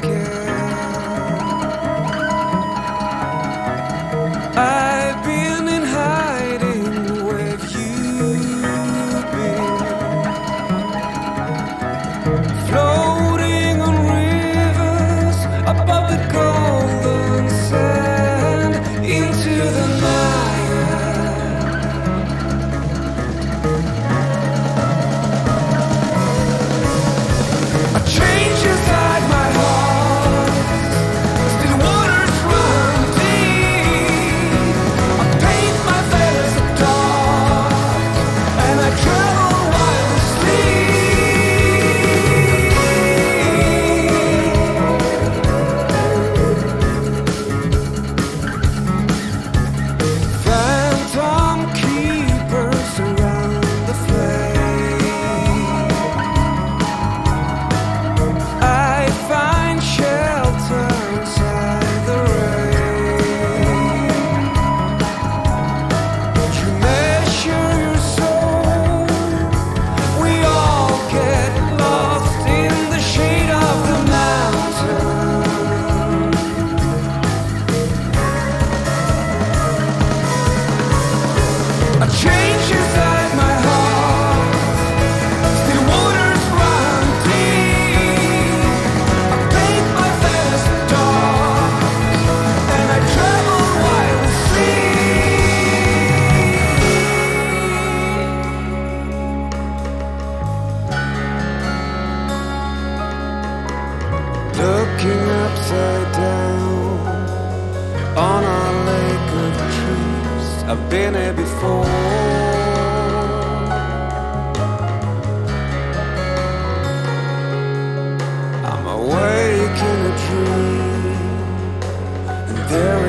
I've been in hiding where you've been, floating on rivers above the golden sand into the night. A change inside my heart, still waters run deep. I paint my feathers dark, and I travel wildly. Phantom keepers around the flame. I find shelter inside the rain. You measure your soul. We all get lost in the shade of the mountain. A change inside my heart, still waters run deep. I paint my feathers dark, and I travel wildly. Looking upside down on a lake of trees. I've been here before. I'm awake in a dream, and there